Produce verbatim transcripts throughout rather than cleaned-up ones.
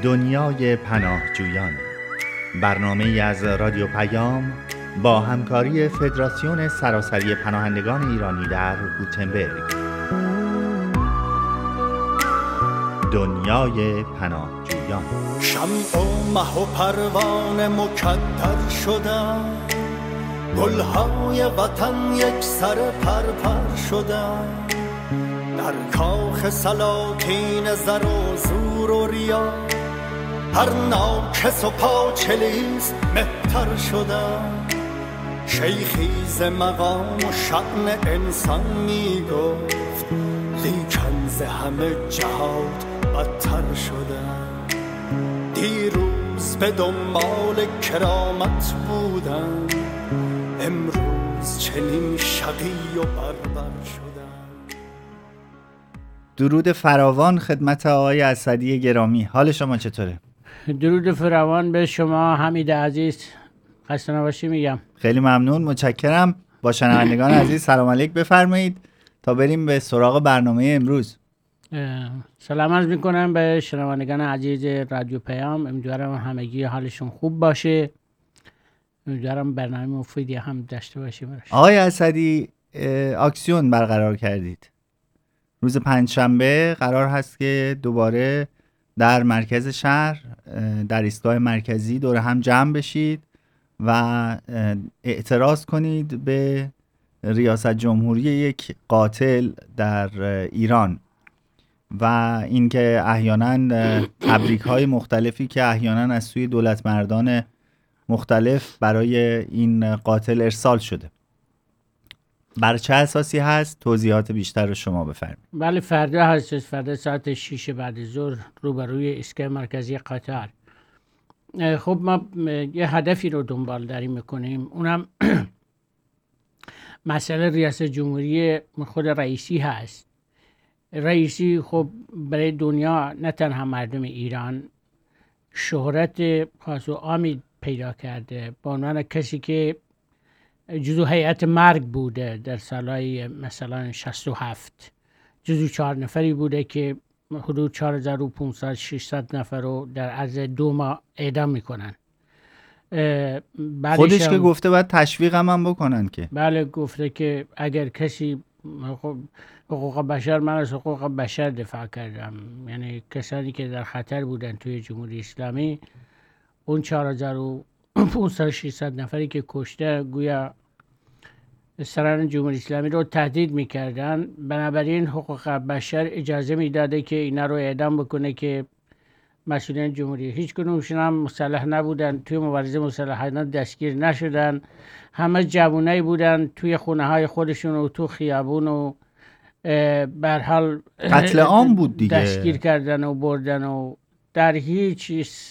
دنیای پناهجویان، برنامه‌ای از رادیو پیام با همکاری فدراسیون سراسری پناهندگان ایرانی در گوتنبرگ. دنیای پناهجویان. شمع و مه و پروانه مکدر شدن، گلهای وطن یک سر پرپر شدن، در کاخ سلاطین زر و زور و ریا، هر ناکس و پاچلیز مهتر شدن. شیخی ز مقام و شأن انسان می گفت، لیکن ز همه جهات بدتر شدن. دیروز به دنبال کرامت بودن، امروز چنین شقی و بربر شدن. درود فراوان خدمت آقای اسدی گرامی، حال شما چطوره؟ درود فراوان به شما حمید عزیز، خسته نباشی میگم. خیلی ممنون، متشکرم. با شنوندگان عزیز سلام علیک بفرمایید تا بریم به سراغ برنامه امروز. سلام عرض میکنم به شنوندگان عزیز رادیو پیام، امیدوارم همگی حالشون خوب باشه، امیدوارم برنامه مفیدی هم داشته باشیم. آقای اسدی، اکسیون برقرار کردید. روز پنجشنبه قرار هست که دوباره در مرکز شهر در ایستگاه مرکزی دور هم جمع بشید و اعتراض کنید به ریاست جمهوری یک قاتل در ایران و اینکه احیانا تبریک‌های مختلفی که احیانا از سوی دولت مردان مختلف برای این قاتل ارسال شده. بر چه اساسی هست؟ توضیحات بیشتر رو شما بفرمایید. بله، فردا هست، فردا ساعت شش بعد ظهر روبروی ایستگاه مرکزی قطار. خب ما یه هدفی رو دنبال داریم میکنیم، اونم مسئله ریاست جمهوری خود رئیسی هست. رئیسی خب برای دنیا، نه تنها مردم ایران، شهرت خاص و عامی پیدا کرده به عنوان کسی که جزو هیئت مرگ بوده در سالهای مثلا شصت و هفت، جزو چهار نفری بوده که حدود چهار هزار و پانصد ششصد نفر رو در عرض دو ماه اعدام میکنن. خودش که گفته باید تشویق هم, هم بکنن که بله، گفته که اگر کسی حقوق بشر، من از حقوق بشر دفاع کردم، یعنی کسانی که در خطر بودن توی جمهوری اسلامی، اون چهار هزار و پانصد ششصد نفری که کشته گویا سران جمهوری اسلامی رو تهدید میکردن، بنابراین حقوق بشر اجازه میداده که اینا رو اعدام بکنه که مسئولین جمهوری هیچ کدومشون هم مسلح نبودن، توی مبارزه مسلحانه دستگیر نشدن، همه جوانایی بودن توی خونه های خودشون و تو خیابون و به هر حال قتل عام بود دیگه، دستگیر کردن و بردن و در هیچ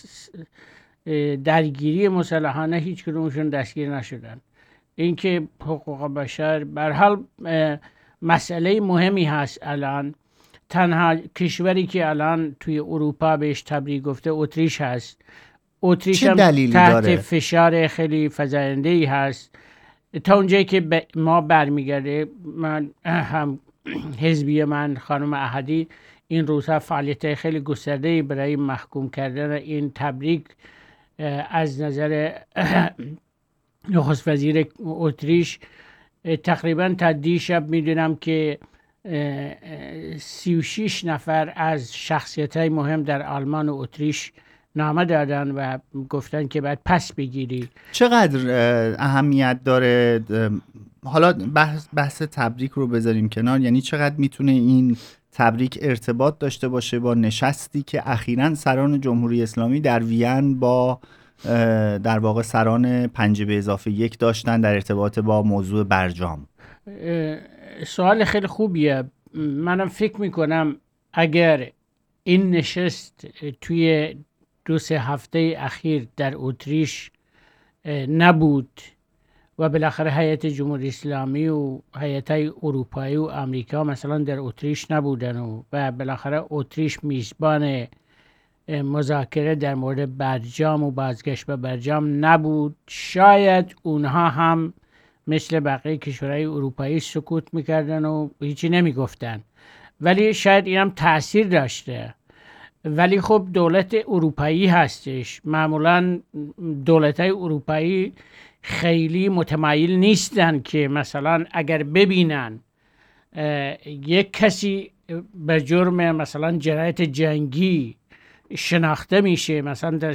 درگیری مسلحانه هیچ کدومشون دستگیر نشدن. اینکه حقوق بشر به هر حال مسئله مهمی هست. الان تنها کشوری که الان توی اروپا بهش تبریک گفته اتریش هست. اتریش هم تحت داره؟ فشار خیلی فزاینده‌ای هست. تا اونجایی که ما برمیگرده، من هم حزبی من خانم احدی این روزها فعالیت خیلی گسترده‌ای برای محکوم کردن این تبریک از نظر نخست وزیر اتریش تقریبا تا دیشب میدونم که سی و شش نفر از شخصیت‌های مهم در آلمان و اتریش نامه دادن و گفتن که باید پس بگیری. چقدر اهمیت داره، حالا بحث, بحث تبریک رو بذاریم کنار، یعنی چقدر میتونه این تبریک ارتباط داشته باشه با نشستی که اخیراً سران جمهوری اسلامی در وین با در واقع سران پنج به اضافه یک داشتن در ارتباط با موضوع برجام؟ سوال خیلی خوبیه. منم فکر میکنم اگر این نشست توی دو سه هفته اخیر در اتریش نبود و بالاخره هیئت جمهوری اسلامی و هیئت‌های اروپایی و آمریکا مثلا در اتریش نبودن و و بالاخره اتریش میزبان مذاکره در مورد برجام و بازگشت به برجام نبود، شاید اونها هم مثل بقیه کشورهای اروپایی سکوت میکردن و هیچی نمیگفتن. ولی شاید اینم تأثیر داشته. ولی خب دولت اروپایی هستش. معمولا دولت‌های اروپایی خیلی متمایل نیستن که مثلا اگر ببینن یک کسی به جرم مثلا جنایت جنگی شناخته میشه، مثلا در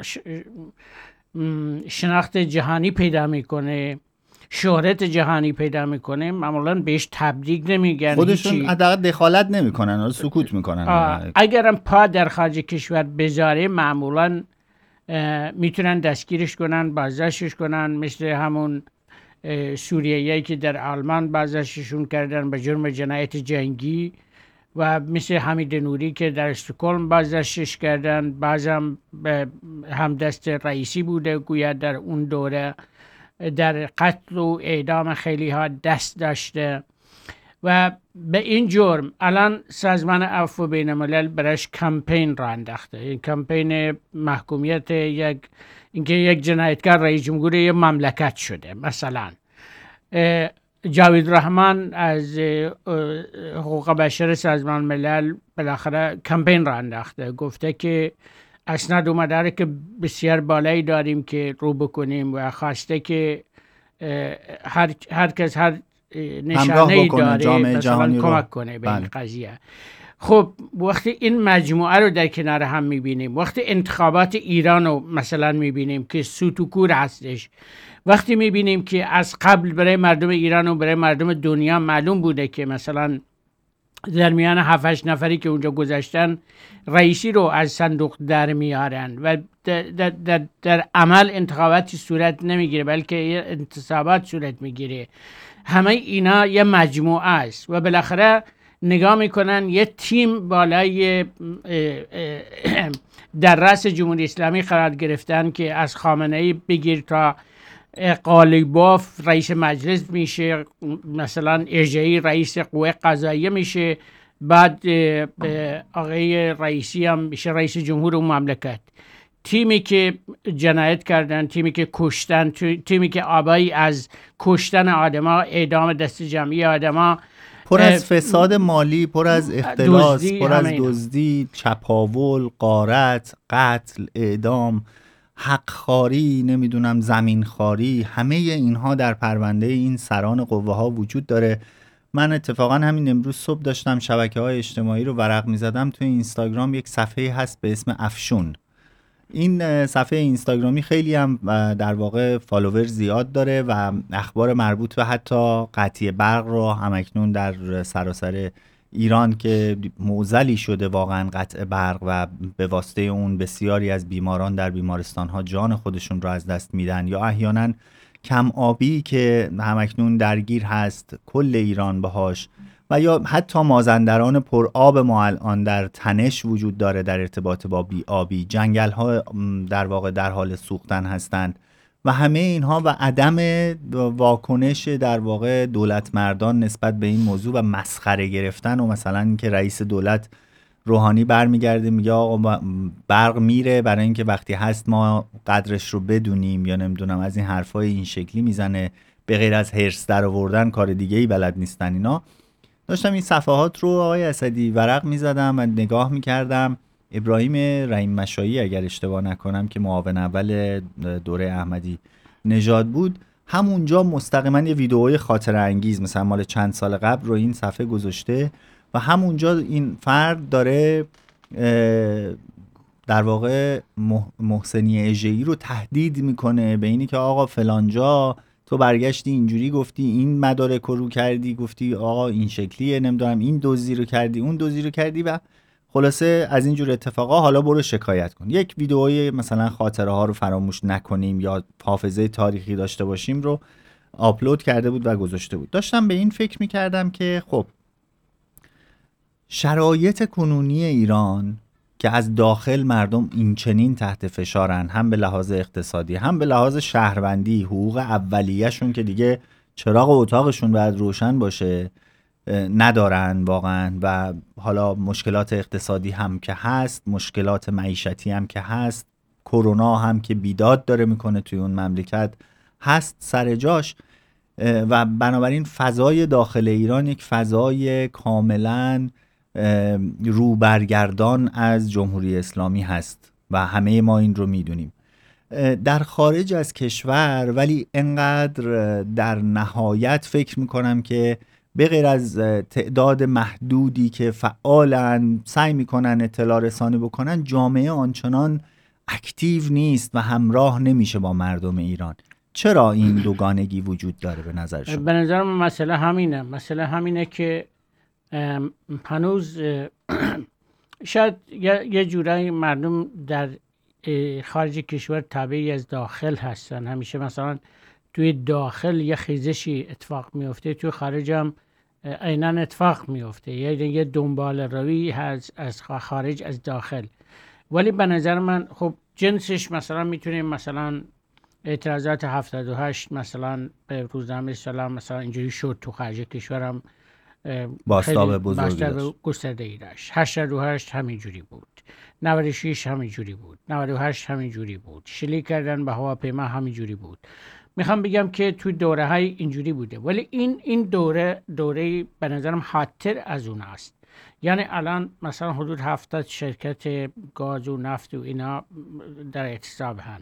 شناخت جهانی پیدا میکنه، شهرت جهانی پیدا میکنه، معمولا بهش تبریک نمیگن، خودشون حداقل دخالت نمیکنن و سکوت میکنن. اگرم پا در خارج کشور بذاره معمولا میتونن دستگیرش کنن، بازداشتش کنن، مثل همون سوریه‌ای که در آلمان بازداشتشون کردن به جرم جنایت جنگی، و مثل حمید نوری که در استکهلم بازداشتش کردن، بعضم هم دست رئیسی بوده گویا در اون دوره، در قتل و اعدام خیلی ها دست داشته. و به این جرم الان سازمان عفو بین الملل برش کمپین را انداخته. این کمپین محکومیت یک اینکه یک جنایتکار رئیس جمهور یک مملکت شده. مثلا جاوید رحمان از حقوق بشر سازمان ملل بالاخره کمپین را انداخته، گفته که اسناد و مدارک بسیار بالایی داریم که رو بکنیم و خواسته که هر هر کس هر نشانه‌ای داره مثلا کمک کنه به این قضیه. خب وقتی این مجموعه رو در کنار هم میبینیم، وقتی انتخابات ایران رو مثلا میبینیم که سوت و کور هستش، وقتی میبینیم که از قبل برای مردم ایران و برای مردم دنیا معلوم بوده که مثلا در میان هفت هشت نفری که اونجا گذاشتن رئیسی رو از صندوق در میارن و در, در, در, در عمل انتخاباتی صورت نمیگیره بلکه انتصابات صورت میگیره، همه اینا یه مجموعه است و بالاخره نگاه میکنن یه تیم بالای در رأس جمهوری اسلامی قرار گرفتن که از خامنه‌ای بگیر تا قالیباف رئیس مجلس میشه، مثلا اژه‌ای رئیس قوه قضاییه میشه، بعد آقای رئیسی هم میشه رئیس جمهور اون مملکت. تیمی که جنایت کردن، تیمی که کشتن، تیمی که آبایی از کشتن آدما، اعدام دست جمعی آدما، پر از فساد مالی، پر از اختلاس، پر از دزدی، چپاول، غارت، قتل، اعدام، حقخواری، نمیدونم زمینخواری، همه اینها در پرونده این سران قوه ها وجود داره. من اتفاقا همین امروز صبح داشتم شبکه های اجتماعی رو ورق میزدم، توی اینستاگرام یک صفحه هست به اسم افشون. این صفحه اینستاگرامی خیلی هم در واقع فالوور زیاد داره و اخبار مربوط به حتی قطعی برق رو همکنون در سراسر ایران که معضلی شده واقعا قطع برق و به واسطه اون بسیاری از بیماران در بیمارستان ها جان خودشون رو از دست میدن، یا احیانا کم آبی که همکنون درگیر هست کل ایران باهاش، و یا حتی مازندران پر آب ما الان در تنش وجود داره در ارتباط با بی آبی، جنگل ها در واقع در حال سوختن هستند و همه اینها و عدم واکنش در واقع دولت مردان نسبت به این موضوع و مسخره گرفتن و مثلا اینکه رئیس دولت روحانی برمیگرده میگه آقا برق میره برای اینکه وقتی هست ما قدرش رو بدونیم، یا نمیدونم از این حرفای این شکلی میزنه، به غیر از هرس در آوردن کار دیگه ای بلد نیستن. اینا داشتم این صفحات رو آقای اسدی ورق میزدم و نگاه میکردم. ابراهیم رحیم مشایی اگر اشتباه نکنم که معاون اول دوره احمدی نژاد بود، همونجا مستقیما یه ویدئوی خاطره انگیز مثلا مال چند سال قبل رو این صفحه گذاشته و همونجا این فرد داره در واقع محسنی اژه‌ای رو تهدید میکنه به اینی که آقا فلانجا تو برگشتی اینجوری گفتی این مدارک رو کردی، گفتی آقا این شکلیه، نمیدونم این دزدی رو کردی اون دزدی رو کردی و خلاصه از اینجور اتفاقا حالا برو شکایت کن. یک ویدئوی مثلا خاطره ها رو فراموش نکنیم یا حافظه تاریخی داشته باشیم رو آپلود کرده بود و گذاشته بود. داشتم به این فکر میکردم که خب شرایط کنونی ایران که از داخل مردم این چنین تحت فشارن، هم به لحاظ اقتصادی هم به لحاظ شهروندی، حقوق اولیه‌شون که دیگه چراغ اتاقشون باید روشن باشه ندارن واقعا، و حالا مشکلات اقتصادی هم که هست، مشکلات معیشتی هم که هست، کرونا هم که بیداد داره میکنه توی اون مملکت هست سر جاش، و بنابراین فضای داخل ایران یک فضای کاملا رو برگردان از جمهوری اسلامی هست و همه ما این رو میدونیم. در خارج از کشور ولی انقدر در نهایت فکر میکنم که به غیر از تعداد محدودی که فعالن سعی میکنن اطلاع رسانی بکنن، جامعه آنچنان اکتیو نیست و همراه نمیشه با مردم ایران. چرا این دوگانگی وجود داره به نظر شما؟ به نظر من مسئله همینه مسئله همینه که هنوز شاید یه جورایی مردم در خارج کشور تابعی از داخل هستن. همیشه مثلا توی داخل یه خیزشی اتفاق میفته، توی خارج هم عیناً اتفاق میفته، یعنی یه دنبال روی هست از خارج از داخل. ولی به نظر من خب جنسش مثلا میتونیم مثلا اعتراضات هفتاد و هشت مثلا به روزنامه سلام مثلا اینجوری شد، تو خارج کشورم بازتاب بزرگی داشت، گسترده‌ای داشت. هشتاد و هشت همین جوری بود، نود و شش همین جوری بود، نود و هشت همین جوری بود، شلیک کردن به هواپیما همین جوری بود. میخوام بگم که توی دوره های اینجوری بوده، ولی این این دوره دوره به نظرم حادتر از اون است. یعنی الان مثلا حدود هفتاد شرکت گاز و نفت و اینا در اعتصاب هن.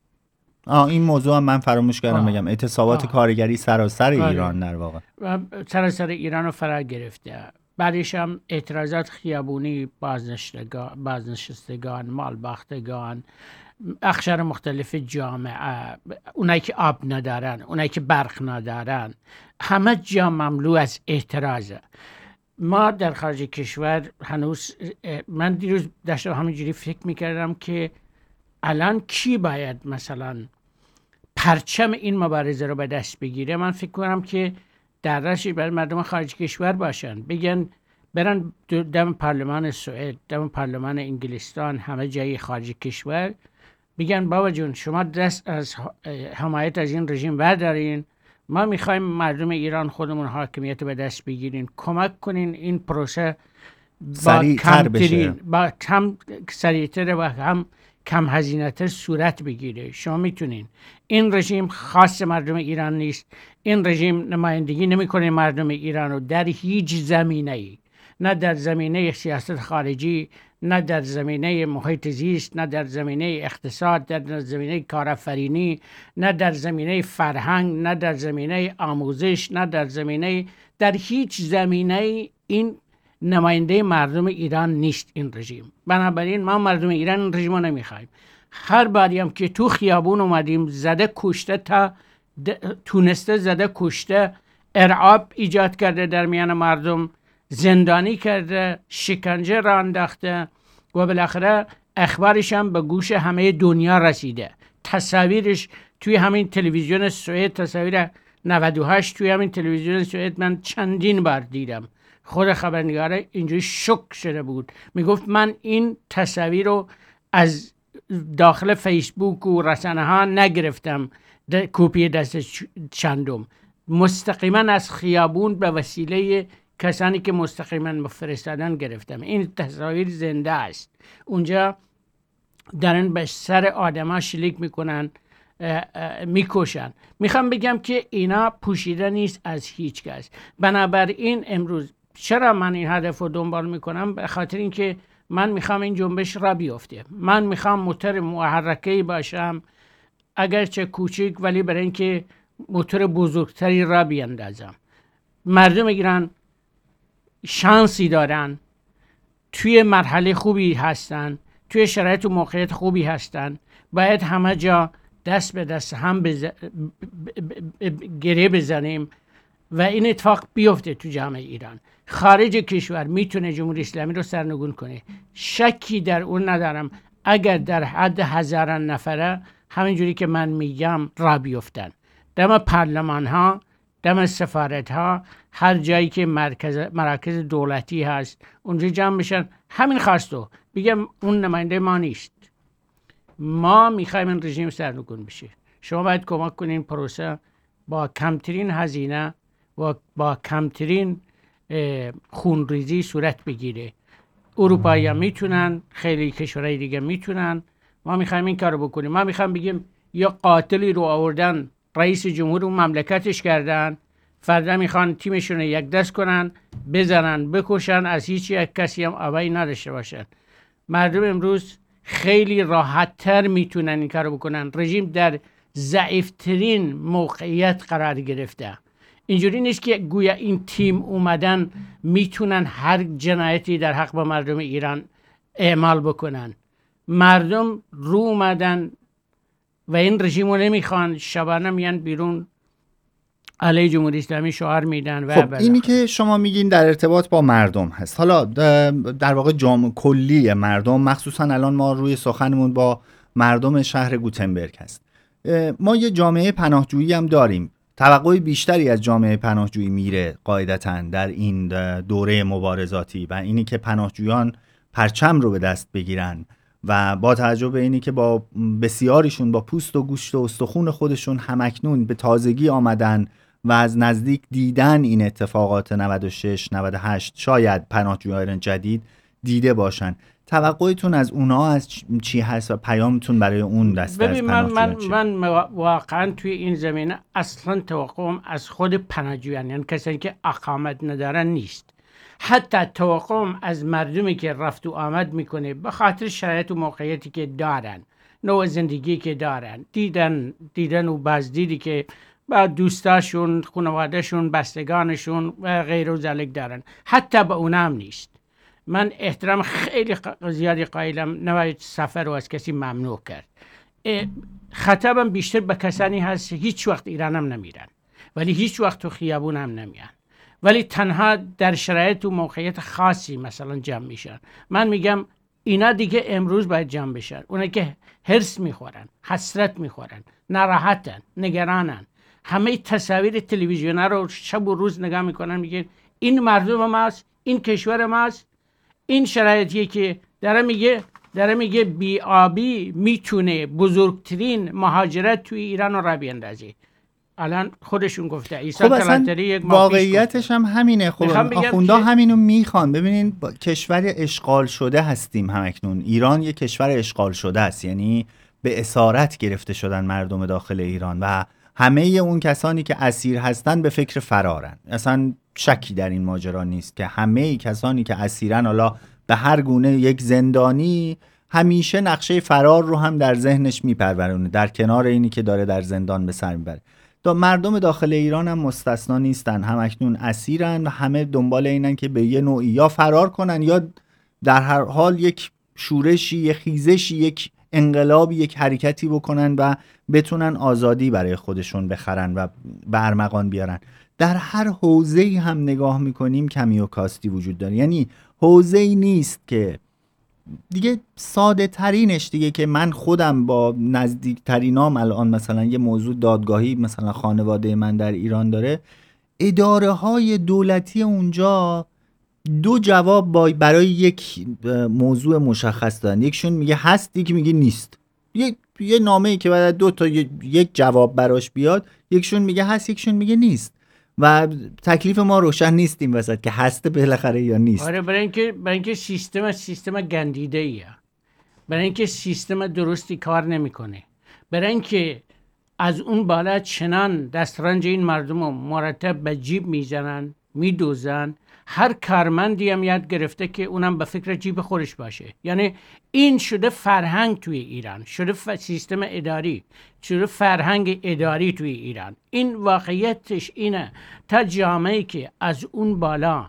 آه این موضوع هم من فراموش کردم بگم، اعتصابات کارگری سراسر ایران در واقع سراسر ایران رو فرا گرفته. بعدش هم اعتراضات خیابونی، بازنشستگان بازنشستگان مالباختگان، اقشار مختلف جامعه، اونایی که آب ندارن، اونایی که برق ندارن، همه جا مملو از اعتراضه. ما در خارج کشور هنوز، من دیروز داشتم همینجوری فکر میکردم که الان کی باید مثلا پرچم این مبارزه رو به دست بگیره. من فکر کنم که درشی برای مردم خارج کشور باشن، بگن برن دم پارلمان سوئد، دم پارلمان انگلستان، همه جای خارج کشور، بگن بابا جون شما دست از حمایت از این رژیم بردارین، ما میخوایم مردم ایران خودمون حاکمیت به دست بگیرین، کمک کنین این پروسه با کمترین با کم سریعتر و هم کم هزینه تر صورت بگیره. شما میتونین. این رژیم خاص مردم ایران نیست، این رژیم نمایندگی نمیکنه مردم ایران رو در هیچ زمینه‌ای، نه در زمینه سیاست خارجی، نه در زمینه محیط زیست، نه در زمینه اقتصاد، نه در زمینه کارآفرینی، نه در زمینه فرهنگ، نه در زمینه آموزش، نه در زمینه در هیچ زمینه این نماینده مردم ایران نیست این رژیم. بنابراین ما مردم ایران این رژیم رو نمیخوایم. هر باری هم که تو خیابون اومدیم زده کشته، تا تونسته زده کشته، ارعاب ایجاد کرده در میان مردم، زندانی کرده، شکنجه را انداخته و بالاخره اخبارش هم به گوش همه دنیا رسیده. تصاویرش توی همین تلویزیون سوئد، تصاویر نود و هشت توی همین تلویزیون سوئد من چندین بار دیدم. خود خبرنگاره اینجوری شوک شده بود، میگفت من این تصاویر رو از داخل فیسبوک و رسانه ها نگرفتم کپی دست چندم، مستقیما از خیابون به وسیله کسانی که مستقیما مفرستادن گرفتم. این تصاویر زنده است. اونجا دارن به سر آدم ها شلیک میکنن، میکشن. میخوام بگم که اینا پوشیده نیست از هیچ کس. بنابراین امروز چرا من این هدف رو دنبال میکنم؟ به خاطر اینکه من میخوام این جنبش را بیفته. من میخوام موتور محرکه‌ای باشم، اگرچه کوچیک، ولی برای اینکه موتور بزرگتری را بیاندازم. مردم ایران شانسی دارن، توی مرحله خوبی هستن، توی شرایط و موقعیت خوبی هستن. باید همه جا دست به دست هم بز... ب... ب... ب... گره بزنیم و این اتفاق بیفته تو جامعه ایران. خارج کشور میتونه جمهوری اسلامی رو سرنگون کنه، شکی در اون ندارم. اگر در حد هزاران نفره همینجوری که من میگم را بیفتن، دم پارلمان ها، دم سفارت ها، هر جایی که مرکز مراکز دولتی هست اونجا جمع بشن، همین خواستو بگم اون نماینده ما نیست، ما میخوایم این رژیم سرنگون بشه. شما باید کمک کنین پروسه با کمترین هزینه و با کمترین خونریزی صورت بگیره. اروپایی هم میتونن، خیلی کشورهای دیگه میتونن. ما میخوایم این کارو بکنیم. ما میخوایم بگیم یا قاتلی رو آوردن رئیس جمهور اون مملکتش کردن، فردا میخوان تیمشون رو یک دست کنن، بزنن، بکشن، از هیچ یک کسی هم آبایی نداشته باشن. مردم امروز خیلی راحت تر میتونن این کارو بکنن. رژیم در ضعیفترین موقعیت قرار گرفته. اینجوری نیست که گویا این تیم اومدن میتونن هر جنایتی در حق با مردم ایران اعمال بکنن. مردم رو اومدن و این رژیم رو نمیخوان، شبانه میان بیرون علیه جمهوری اسلامی شعار میدن. و خب اینی که شما میگین در ارتباط با مردم هست. حالا در واقع جامعه کلی مردم، مخصوصا الان ما روی سخنمون با مردم شهر گوتنبرگ هست. ما یه جامعه پناهجویی هم داریم. توقع بیشتری از جامعه پناهجویی میره قاعدتاً در این دوره مبارزاتی و اینی که پناهجویان پرچم رو به دست بگیرن و با توجه به اینی که با بسیاریشون با پوست و گوشت و استخون خودشون همکنون به تازگی آمدن و از نزدیک دیدن این اتفاقات نود و شش نود و هشت، شاید پناهجویان جدید دیده باشن. توقعتون از اونها از چی هست و پیامتون برای اون دسته از پناهجویان چیه؟ من, من واقعا توی این زمینه اصلا توقعم از خود پناهجویان، یعنی کسانی که اقامت ندارن، نیست. حتی توقعم از مردمی که رفت و آمد میکنه به خاطر شرایط و موقعیتی که دارن، نوع زندگی که دارن، دیدن دیدن و بازدیدی که با دوستاشون، خانوادهشون، بستگانشون و غیر و ذالک دارن، حتی به اونم نیست. من احترام خیلی زیادی قائلم، نباید سفر رو از کسی ممنوع کرد. خطابم بیشتر به کسانی هست هیچ وقت ایران هم نمیرن ولی هیچ وقت تو خیابون هم نمیان، ولی تنها در شرایط و موقعیت خاصی مثلا جمع میشن. من میگم اینا دیگه امروز باید جمع بشن. اونا که هرس میخورن، حسرت میخورن، ناراحتن، نگرانن، همه تصاویر تلویزیونا رو شب و روز نگاه میکنن، میگن این مردم ماست، این کشور ماست. این شرایطیه که داره میگه داره میگه بی آبی میتونه بزرگترین مهاجرت توی ایران رو را بیندازه. الان خودشون گفته عیسی خب کلانتری یک ماه واقعیتش هم همینه. خب آخوندا که... همینو میخوان. ببینین کشور اشغال شده هستیم همکنون. ایران یک کشور اشغال شده است، یعنی به اسارت گرفته شدن مردم داخل ایران و همه اون کسانی که اسیر هستن به فکر فرارن. اصلا شکی در این ماجرا نیست که همه کسانی که اسیرن، حالا به هر گونه یک زندانی همیشه نقشه فرار رو هم در ذهنش میپرورونه، در کنار اینی که داره در زندان به سر میبره. دا مردم داخل ایران هم مستثنا نیستن، هم اکنون اسیرن و همه دنبال اینن که به یه نوعی یا فرار کنن یا در هر حال یک شورشی، یک خیزشی، یک انقلابی، یک حرکتی بکنن و بتونن آزادی برای خودشون بخرن و به ارمغان بیارن. در هر حوزه‌ای هم نگاه میکنیم کمی و کاستی وجود داره. یعنی حوزه‌ای نیست که دیگه ساده ترینش دیگه که من خودم با نزدیکترینام الان مثلا یه موضوع دادگاهی مثلا خانواده من در ایران داره، اداره های دولتی اونجا دو جواب برای یک موضوع مشخص دارن. یکشون میگه هست، یکی میگه نیست. یه یه نامه‌ای که بعد دو تا یک جواب براش بیاد، یکشون میگه هست، یکشون میگه نیست و تکلیف ما روشن نیست این وسط که هست بالاخره یا نیست. آره، برای اینکه برای اینکه سیستم سیستم گندیده ایه، برای اینکه سیستم درستی کار نمیکنه، برای اینکه از اون بالا چنان دسترنج این مردم رو مرتب به جیب میزنن، میدوزن. هر کارمندی هم یاد گرفته که اونم به فکر جیب خودش باشه. یعنی این شده فرهنگ توی ایران، شده ف... سیستم اداری، شده فرهنگ اداری توی ایران. این واقعیتش اینه. تا جامعه که از اون بالا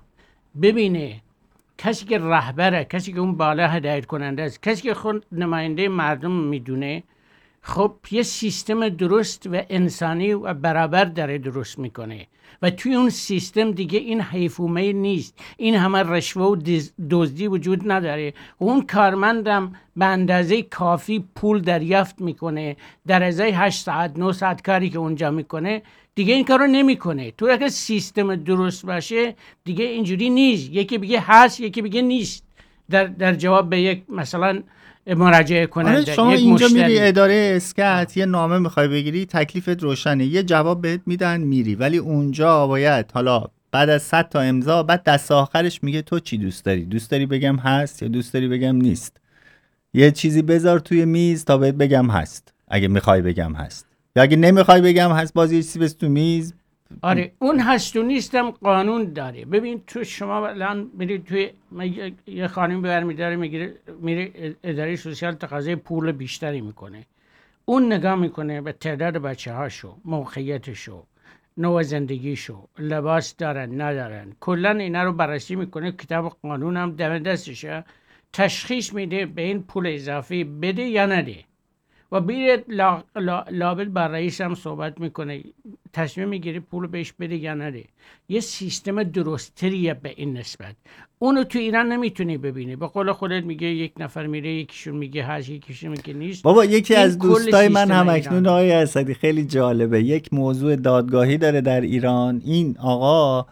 ببینه کسی که رهبره، کسی که اون بالا هدایت کننده است، کسی که خود نماینده مردم میدونه، خب یه سیستم درست و انسانی و برابر داره درست میکنه و توی اون سیستم دیگه این حیفومه نیست، این همه رشوه و دزدی وجود نداره. اون کارمندم به اندازه کافی پول دریافت میکنه در ازای هشت ساعت نه ساعت کاری که اونجا میکنه، دیگه این کارو نمیکنه. تو اگه سیستم درست باشه دیگه اینجوری نیست، یکی بگه هست یکی بگه نیست در در جواب به یک مثلا مراجعه کننده. آره، شما اینجا میری اداره اسکات یه نامه میخوای بگیری، تکلیفت روشنه، یه جواب بهت میدن میری، ولی اونجا باید حالا بعد از صد تا امضا بعد دست آخرش میگه تو چی دوست داری؟ دوست داری بگم هست یا دوست داری بگم نیست؟ یه چیزی بذار توی میز تا بهت بگم هست اگه میخوای بگم هست، یا اگه نمیخوای بگم هست باز یه چیزی بس تو میز آره اون هست و نیستم قانون داره. ببین تو شما الان میرید توی یه خانم برمیداره میگیره میره اداره سوسیال تقاضای پول بیشتری میکنه، اون نگاه میکنه به تعداد بچه هاشو، موقعیتشو، نوع زندگیشو، لباس دارن ندارن، کلا اینا رو بررسی میکنه، کتاب قانون هم دم دستشه، تشخیص میده به این پول اضافی بده یا نده و بیره لا لا لابد با رئیس هم صحبت میکنه، تصمیم میگیره پول بهش بده یا نده. یه سیستم درستریه به این نسبت. اونو تو ایران نمیتونی ببینی. به قول خودت میگه یک نفر میره یکیشون میگه هست یکیشون میگه نیست. بابا یکی از دوستای من هم اکنون ایران. آقای اسدی خیلی جالبه، یک موضوع دادگاهی داره در ایران. این آقا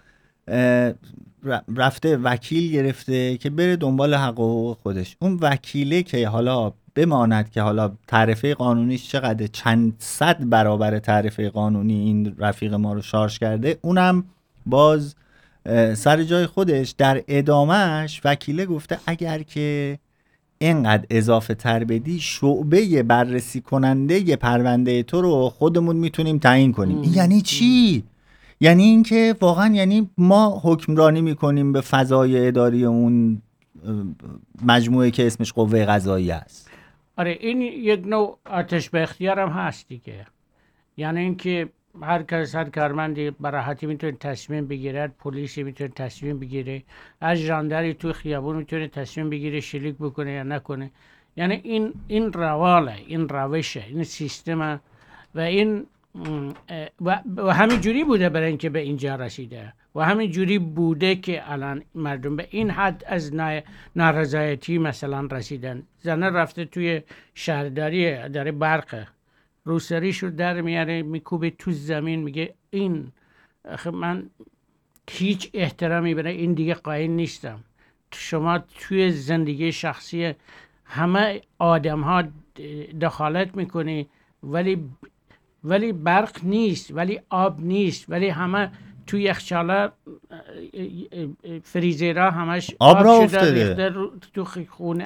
رفته وکیل گرفته که بره دنبال حق و حقوق خودش. اون وکیله که حالا بماند که حالا تعرفه قانونیش چقدر، چند صد برابر تعرفه قانونی این رفیق ما رو شارژ کرده، اونم باز سر جای خودش. در ادامهش وکیله گفته اگر که اینقدر اضافه تر بدی شعبه بررسی کننده پرونده تو رو خودمون میتونیم تعیین کنیم. این یعنی چی؟ یعنی اینکه واقعا یعنی ما حکمرانی میکنیم به فضای اداری اون مجموعه که اسمش قوه قضاییه است. آره این یک نوع آتش به اختیار هم هست دیگه. یعنی اینکه هر کس هر کارمندی براحتی میتونه تصمیم بگیره، پلیسی میتونه تصمیم بگیره، از ژانداری تو خیابون میتونه تصمیم بگیره شلیک بکنه یا نکنه. یعنی این این رواله، این روشه، این سیستم و این و, و همین جوری بوده برای اینکه به اینجا رسیده و همین جوری بوده که الان مردم به این حد از نارضایتی مثلا رسیدن. زنه رفته توی شهرداری داره برق روسریشو در میاره میکوبه تو زمین، میگه این من هیچ احترامی برای این دیگه قائل نیستم. شما توی زندگی شخصی همه آدم ها دخالت میکنی ولی ولی برق نیست، ولی آب نیست، ولی همه توی یخچاله فریزرها همش آب, آب را شده افتاده تو خونه.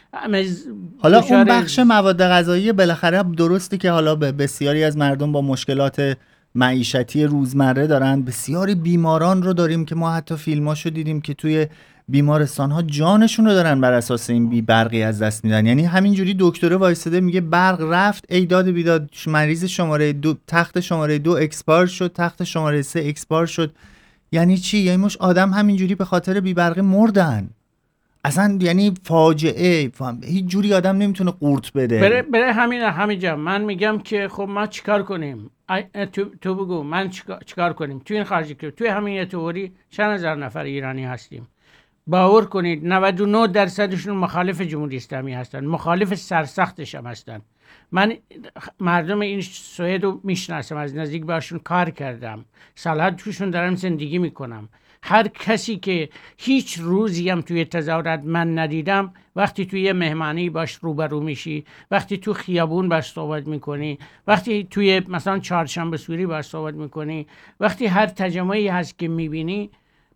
حالا اون بخش مواد غذایی بالاخره درسته که حالا به بسیاری از مردم با مشکلات معیشتی روزمره دارن. بسیاری بیماران رو داریم که ما حتی فیلماشو دیدیم که توی بیمارستان ها جانشون رو دارن بر اساس این بی برقی از دست میدن. یعنی همینجوری دکتره وایساده میگه برق رفت، ای داد بیداد، مریض شماره دو تخت شماره دو اکسپار شد، تخت شماره سه اکسپار شد. یعنی چی؟ یعنی مش آدم همینجوری به خاطر بی برقی مردن. اصلا یعنی فاجعه، هیچ جوری آدم نمیتونه قورت بده. برای برای همین همینجا من میگم که خب ما چیکار کنیم؟ تو, تو بگو من چیکار کنیم تو این خارجی که توی همین تئوری چند هزار نفر ایرانی هستیم. باور کنید نود و نه درصدشون مخالف جمهوری اسلامی هستن، مخالف سرسختش هم هستن. من مردم این سوئد رو میشناسم، از نزدیک باشون کار کردم، سالها توشون دارم زندگی میکنم. هر کسی که هیچ روزی هم توی تظاهرات من ندیدم، وقتی توی یه مهمانی باش روبرو میشی، وقتی تو خیابون باش صحبت میکنی، وقتی توی مثلا چهارشنبه سوری باش صحبت میکنی، وقتی هر تجمعی هست که میبینی،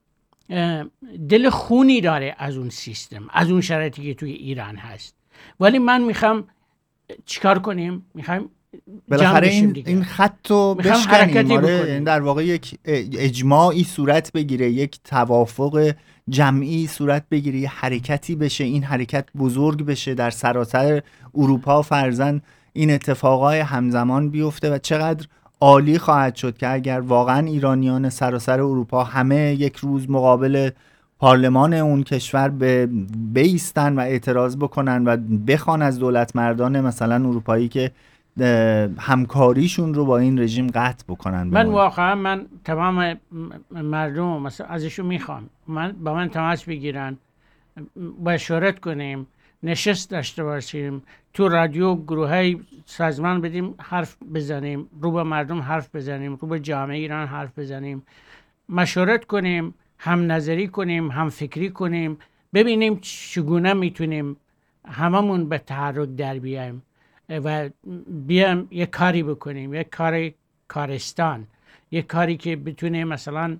دل خونی داره از اون سیستم، از اون شرایطی که توی ایران هست. ولی من میخوام چیکار کنیم؟ میخوام بالاخره این این خطو بشکنیم. آره در واقع یک اجماعی صورت بگیره، یک توافق جمعی صورت بگیره، یه حرکتی بشه، این حرکت بزرگ بشه در سراسر اروپا، فرضاً این اتفاقای همزمان بیفته و چقدر عالی خواهد شد که اگر واقعا ایرانیان سراسر اروپا همه یک روز مقابل پارلمان اون کشور به بیستن و اعتراض بکنن و بخوان از دولت مردان مثلا اروپایی که همکاریشون رو با این رژیم قطع بکنن. من واقعا من تمام مردم مثلا ازشون میخوام من با من تماس بگیرن، مشورت کنیم، نشست داشته باشیم، تو رادیو گروهی سازمان بدیم، حرف بزنیم، رو به مردم حرف بزنیم، رو به جامعه ایران حرف بزنیم، مشورت کنیم، هم نظری کنیم، هم فکری کنیم، ببینیم چگونه میتونیم هممون به تحرک در بیایم و بیام یک کاری بکنیم، یک کار کارستان، یک کاری که بتونه مثلا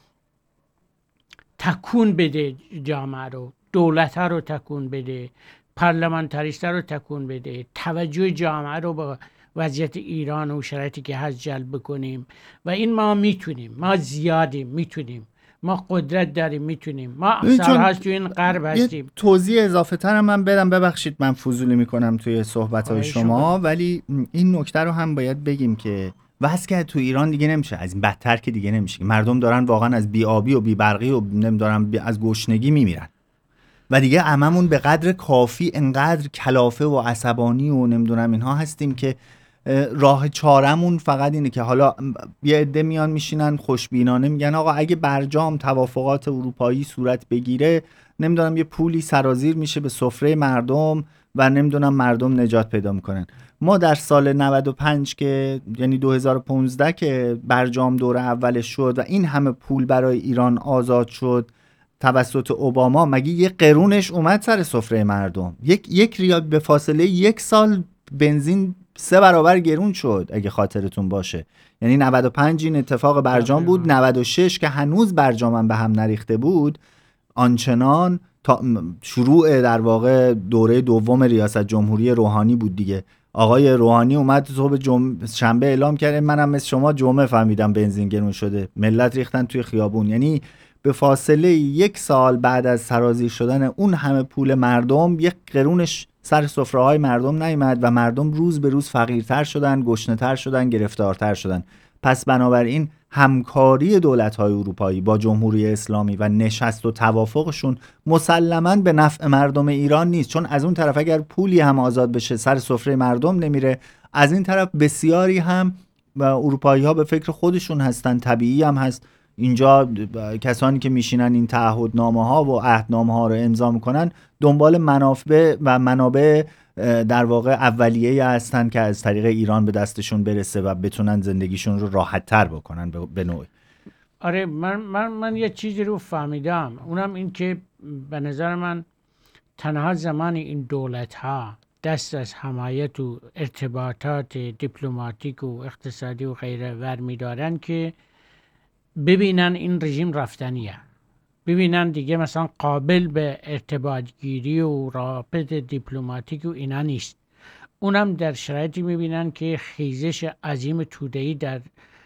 تکون بده جامعه رو، دولت ها رو تکون بده، پارلمانتاریست ها رو تکون بده، توجه جامعه رو با وضعیت ایران و شرایطی که هست جلب بکنیم و این ما میتونیم، ما زیادیم، میتونیم، ما قدرت داریم، میتونیم، ما سالهاست تو این غرب هستیم. توضیح اضافه تر من بدم، ببخشید من فضولی میکنم توی صحبت‌های شما، ولی این نکته رو هم باید بگیم که وضع تو ایران دیگه نمیشه، از این بدتر که دیگه نمیشه. مردم دارن واقعا از بی‌آبی و بی‌برقی و نمیدونم از گشنگی میمیرن و دیگه هممون به قدر کافی انقدر کلافه و عصبانی و نمیدونم اینها هستیم که راه چارمون فقط اینه که حالا یه عده میان میشینن خوشبینانه میگن آقا اگه برجام توافقات اروپایی صورت بگیره نمیدونم یه پولی سرازیر میشه به سفره مردم و نمیدونم مردم نجات پیدا میکنن. ما در سال نود و پنج که یعنی دو هزار و پانزده که برجام دوره اولش شد و این همه پول برای ایران آزاد شد توسط اوباما، مگه یه قرونش اومد سر سفره مردم؟ یک یک ریال به فاصله یک سال بنزین سه برابر گرون شد اگه خاطرتون باشه. یعنی نود و پنج این اتفاق برجام بود، نود و شش که هنوز برجام به هم نریخته بود آنچنان تا شروع در واقع دوره دوم ریاست جمهوری روحانی بود دیگه. آقای روحانی اومد صبح جمعه شنبه اعلام کرد منم مثل شما جمعه فهمیدم بنزین گرون شده، ملت ریختن توی خیابون. یعنی به فاصله یک سال بعد از سرازیر شدن اون همه پول مردم یک قرونش سر سفره‌های مردم نیامد و مردم روز به روز فقیرتر شدن، گشنه‌تر شدن، گرفتارتر شدن. پس بنابراین همکاری دولت‌های اروپایی با جمهوری اسلامی و نشست و توافقشون مسلماً به نفع مردم ایران نیست، چون از اون طرف اگر پولی هم آزاد بشه سر سفره مردم نمیره، از این طرف بسیاری هم و اروپایی‌ها به فکر خودشون هستن، طبیعی هم هست اینجا کسانی که میشینن این تعهدنامه‌ها و عهدنامه‌ها رو امضا میکنن دنبال منافع و منابع در واقع اولیه‌ای هستن که از طریق ایران به دستشون برسه و بتونن زندگیشون رو راحت‌تر بکنن به نوعی. آره من من من یه چیزی رو فهمیدم، اونم این که به نظر من تنها زمانی این دولت‌ها دست از حمایت و ارتباطات دیپلماتیک و اقتصادی و غیره ور می‌دارن که ببینن این رژیم رفتنیه، ببینن دیگه مثلا قابل به ارتباط گیری و رابط دیپلماتیک و اینا نیست. اونم در شرایطی میبینن که خیزش عظیم توده‌ای در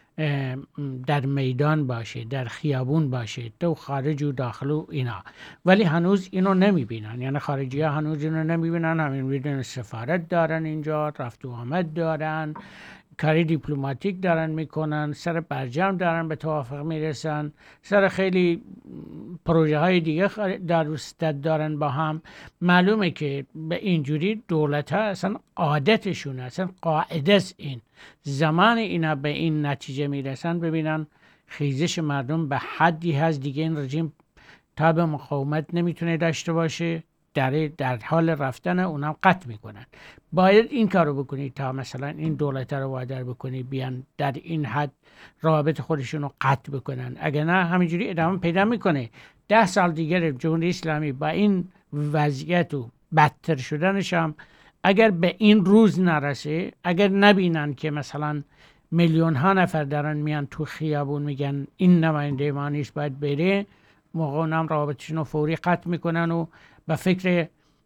در میدان باشه، در خیابون باشه، تو خارج و داخل و اینا، ولی هنوز اینو نمیبینن. یعنی خارجی ها هنوز اینو نمیبینن، همین میدونن سفارت دارن اینجا، رفت و آمد دارن، کاری دیپلماتیک دارن میکنن، سر برجام دارن به توافق میرسن، سر خیلی پروژه های دیگه در وسط دارن با هم. معلومه که به اینجوری دولت ها اصلا عادتشونه، اصلا قاعده است. این زمان اینا به این نتیجه میرسن ببینن خیزش مردم به حدی هست دیگه این رژیم تا به مقاومت نمیتونه داشته باشه، در در حال رفتن اونم قطع میکنن. باید این کارو بکنی تا مثلا این دولت رو وادار بکنی بیان در این حد روابط خودشون رو قطع بکنن، اگه نه همینجوری ادامه پیدا میکنه. ده سال دیگر جمهوری اسلامی با این وضعیت و بدتر شدنش هم اگر به این روز نرسه، اگر نبینن که مثلا میلیون ها نفر دارن میان تو خیابون میگن این نماینده ما نیست باید بره، موقع اونم روابطشون رو فوری قطع میکنن و به فکر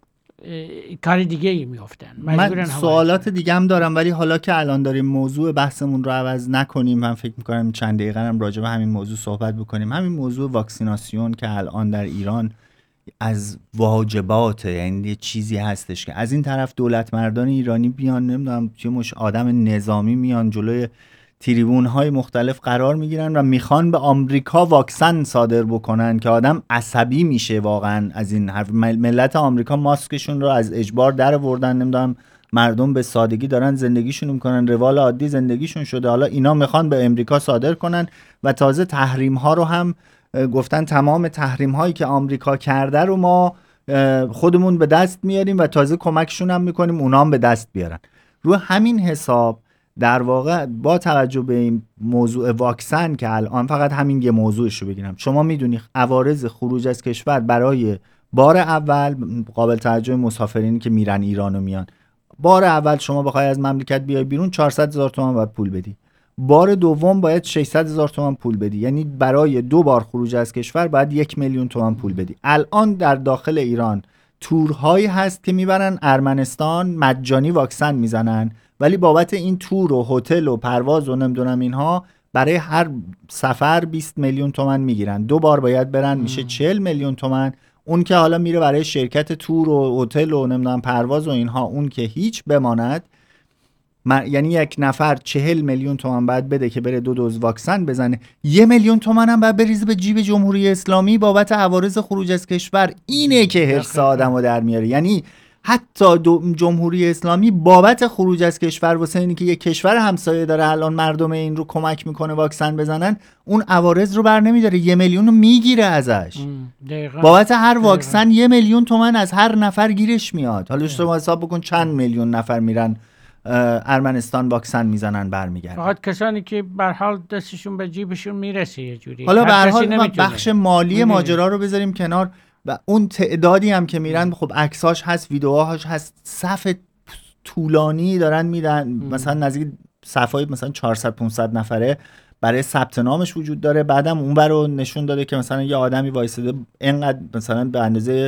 کار دیگه ای میافتن. من سوالات دیگه هم دارم، ولی حالا که الان داریم موضوع بحثمون رو عوض نکنیم، من فکر میکنم چند دقیقه هم راجع به همین موضوع صحبت بکنیم. همین موضوع واکسیناسیون که الان در ایران از واجباته، یعنی یه چیزی هستش که از این طرف دولت مردان ایرانی بیان نمیدونم چه مش آدم نظامی میان جلوی تریبون های مختلف قرار میگیرن و میخوان به آمریکا واکسن صادر بکنن که آدم عصبی میشه واقعا از این حرف. ملت آمریکا ماسکشون رو از اجبار در آوردن، نمیدونم مردم به سادگی دارن زندگیشون میکنن، روال عادی زندگیشون شده، حالا اینا میخوان به امریکا صادر کنن و تازه تحریم ها رو هم گفتن تمام تحریم هایی که آمریکا کرده رو ما خودمون به دست میاریم و تازه کمکشون هم میکنیم اونا هم به دست بیارن. رو همین حساب در واقع با توجه به این موضوع واکسن که الان فقط همین یه موضوعش رو بگیرم، شما میدونی عوارض خروج از کشور برای بار اول قابل توجه مسافرینی که میرن ایران و میان، بار اول شما بخوای از مملکت بیای بیرون چهارصد هزار تومان باید پول بدی، بار دوم باید ششصد هزار تومان پول بدی، یعنی برای دو بار خروج از کشور باید یک میلیون تومان پول بدی. الان در داخل ایران تورهایی هست که میبرن ارمنستان، مجانی واکسن میزنن ولی بابت این تور و هتل و پرواز و نمیدونم اینها برای هر سفر بیست میلیون تومن میگیرن، دو بار باید برن، میشه چهل میلیون تومن. اون که حالا میره برای شرکت تور و هتل و نمیدونم پرواز و اینها، اون که هیچ بماند. یعنی یک نفر چهل میلیون تومن باید بده که بره دو دوز واکسن بزنه، یه میلیون تومن هم باید بریزه به جیب جمهوری اسلامی بابت عوارض خروج از کشور. اینه که حرص آدمو در میاره. یعنی حتی جمهوری اسلامی بابت خروج از کشور واسه اینی که یک کشور همسایه داره الان مردم این رو کمک میکنه واکسن بزنن، اون عوارض رو بر نمیداره، یه میلیون رو میگیره ازش. دقیقا. بابت هر واکسن دقیقا. یه میلیون تومن از هر نفر گیرش میاد. حالا شما حساب بکن چند میلیون نفر میرن ارمنستان واکسن میزنن برمیگردن. فقط کسانی که به هر حال دستشون به جیبشون میرسه یه جوری. حالا به هر حال بخش مالی ماجرا رو بذاریم کنار و اون تعدادی هم که میرن، خب عکساش هست، ویدیوهاش هست، صف طولانی دارن میدن. مثلا نزدیک صفای مثلا چهارصد پانصد نفره برای ثبت نامش وجود داره. بعدم اونور رو نشون داده که مثلا یه آدمی وایساده اینقدر مثلا به اندازه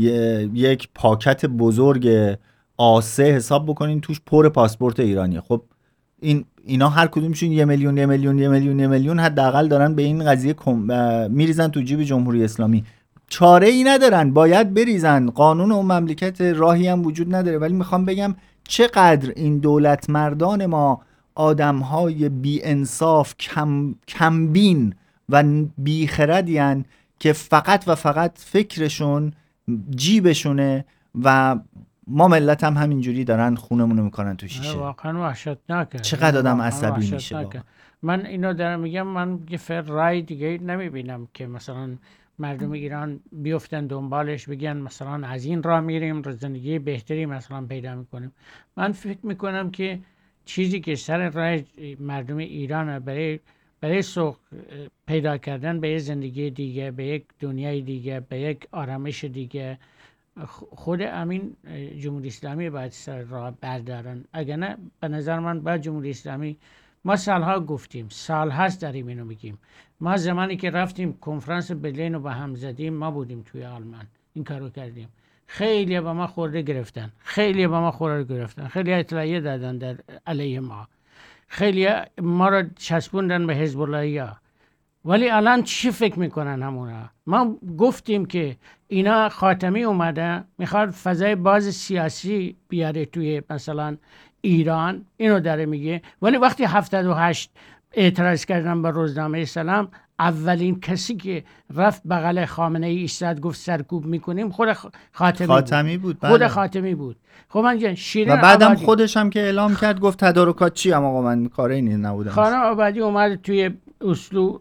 یک پاکت بزرگ آ سه حساب بکنین توش پر پاسپورت ایرانیه. خب این اینا هر کدومشون یه میلیون یه میلیون یه میلیون یه میلیون حداقل دارن به این قضیه میریزن تو جیب جمهوری اسلامی. چاره ای ندارن، باید بریزن. قانون اون مملکت راهی هم وجود نداره. ولی میخوام بگم چقدر این دولت مردان ما آدمهای بی انصاف، کم کمبین و بیخردین که فقط و فقط فکرشون جیبشونه و ما ملت هم همینجوری دارن خونمونو میکنن تو شیشه. واقعا وحشتناکه. چقدر آدم عصبی میشه. من اینو دارم میگم، من یه فر رای دیگه نمیبینم که مثلا مردم ایران بیفتن دنبالش بگن مثلا از این راه میریم زندگی بهتری مثلا پیدا میکنیم. من فکر میکنم که چیزی که سر راه مردم ایران برای برای سوق پیدا کردن به یک زندگی دیگه، به یک دنیای دیگه، به یک آرامش دیگه، خود امین جمهوری اسلامی باید سر راه بردارن. اگر نه به نظر من باید جمهوری اسلامی، ما سالها گفتیم، سال هست داریم اینو میگیم، ما زمانی که رفتیم کنفرانس برلین رو به هم زدیم، ما بودیم توی آلمان این کارو کردیم، خیلی با ما خورده گرفتن، خیلی با ما خورده گرفتن، خیلی اطلاعیه دادن در علیه ما، خیلی ما رو چسبوندن به حزب اللهیا. ولی الان چی فکر میکنن همونا؟ ما گفتیم که اینا خاتمی اومده میخواد فضای باز سیاسی بیاره توی مثلا ایران، اینو داره میگه. ولی وقتی هفتاد و هشت اعتراض کردن به روزنامه سلام، اولین کسی که رفت بغل خامنه ای ایستاد گفت سرکوب میکنیم خود خاتمی, خاتمی بود, بود. خود خاتمی بود. خب من شیرین و بعدم آبادی خودش هم که اعلام کرد گفت تدارکات چی هم آقا من کاری اینی نبودم. خانم آبادی اومد توی اسلو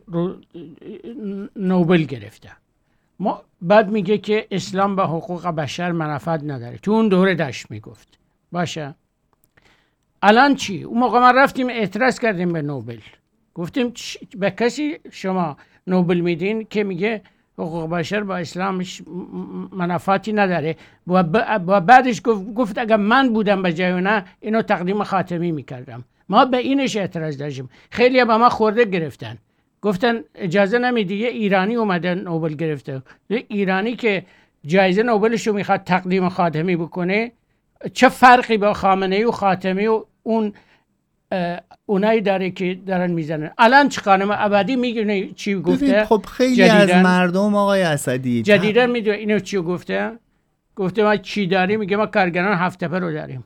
نوبل گرفته. ما بعد میگه که اسلام به حقوق بشر منافات نداره. تو اون دوره داشت میگفت. باشه. الان چی؟ اون موقع ما رفتیم اعتراض کردیم به نوبل. گفتیم به کسی شما نوبل میدین که میگه حقوق بشر با اسلامش منافاتی نداره و بعدش گفت, گفت اگر من بودم به جای نه اینو تقدیم خاتمی میکردم. ما به اینش اعتراض داشتیم. خیلی با ما خورده گرفتن، گفتن اجازه نمیدی. یه ایرانی اومده نوبل گرفته، یه ایرانی که جایزه نوبلش رو میخواد تقدیم خاتمی بکنه، چه فرقی با خامنه ای و خاتمی و اون اونایی داره که دارن میزنن؟ الان چه خانم آبادی میگه چی گفته؟ خب خیلی جدیدن از مردم آقای اسدی جدیدن میدونه اینو چی گفته؟ گفته ما چی داریم؟ میگه ما کارگران هفت تپه رو داریم.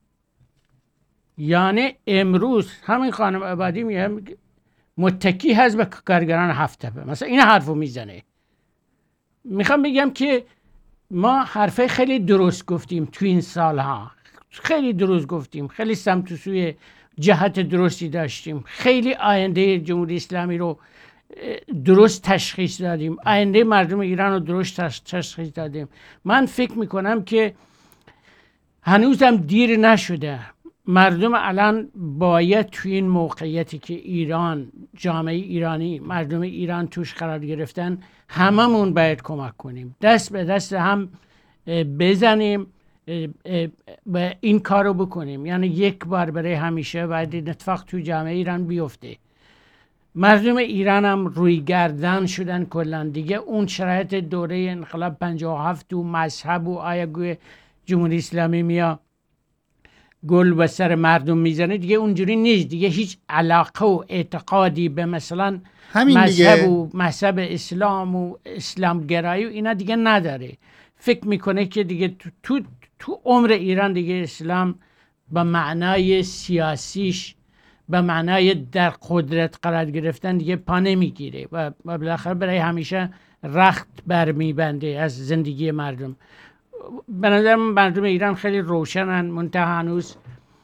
یعنی امروز همین خانم آبادی میگه متکی هست به کارگران هفت تپه، مثلا این حرفو میزنه. میخوام بگم که ما حرفه خیلی درست گفتیم تو این سالها، خیلی درست گفتیم، خیلی سمت و سوی جهت درستی داشتیم، خیلی آینده جمهوری اسلامی رو درست تشخیص دادیم، آینده مردم ایران رو درست تشخیص دادیم. من فکر میکنم که هنوزم دیر نشده. مردم الان باید توی این موقعیتی که ایران، جامعه ایرانی، مردم ایران توش قرار گرفتن، هممون باید کمک کنیم، دست به دست هم بزنیم و این کارو بکنیم. یعنی یک بار برای همیشه باید این اتفاق تو جامعه ایران بیفته. مردم ایران هم روی گردن شدن کلن دیگه. اون شرایط دوره انقلاب پنجاه و هفت و مذهب و آیگوی جمهوری اسلامی میا گل به سر مردم میزنه دیگه اونجوری نیست دیگه. هیچ علاقه و اعتقادی به مثلا همین مذهب دیگه. و مذهب اسلام و اسلام گرایی و اینا دیگه نداره. فکر میکنه که دیگه تو, تو, تو عمر ایران دیگه اسلام به معنای سیاسیش، به معنای در قدرت قرار گرفتن دیگه پا نمیگیره و بالاخره برای همیشه رخت برمیبنده از زندگی مردم. به نظر مردم ایران خیلی روشنن، منتها هنوز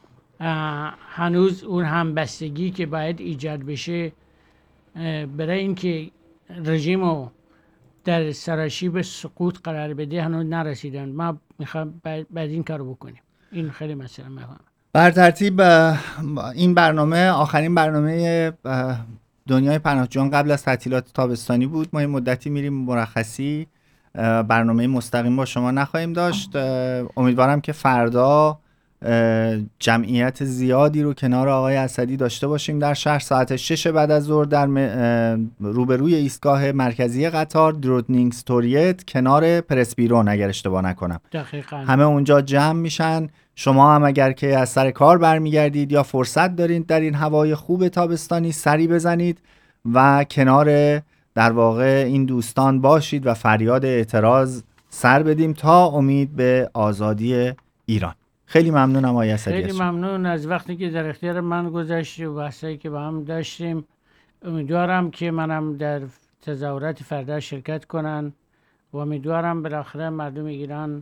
هنوز اون همبستگی که باید ایجاد بشه برای اینکه رژیم رو در سراشیب سقوط قرار بده هنوز نرسیدن. ما میخوام بعد این کارو بکنیم. این خیلی مسئله مهمه. بر ترتیب این برنامه آخرین برنامه دنیای پناهجویان قبل از تعطیلات تابستانی بود. ما این مدتی میریم مرخصی، برنامه مستقیم با شما نخواهیم داشت. امیدوارم که فردا جمعیت زیادی رو کنار آقای اسدی داشته باشیم در شهر. ساعت شش بعد از ظهر در روبروی ایستگاه مرکزی قطار درودنینگستوریت کنار پرسبیرون اگر اشتباه نکنم. دقیقاً. همه اونجا جمع میشن. شما هم اگر که از سر کار برمیگردید یا فرصت دارید در این هوای خوب تابستانی سری بزنید و کنار در واقع این دوستان باشید و فریاد اعتراض سر بدیم تا امید به آزادی ایران. خیلی ممنونم آقای اسدی. خیلی ممنون از وقتی که در اختیار من گذاشت و بحثایی که با هم داشتیم. امیدوارم که منم در تظاهرات فردا شرکت کنن و امیدوارم بالاخره مردم ایران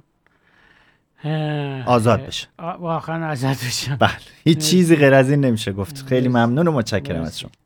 آزاد بشه. واقعا آزاد بشه. بله، هیچ چیزی غیر از این نمیشه گفت. خیلی ممنون و متشکرم از شما.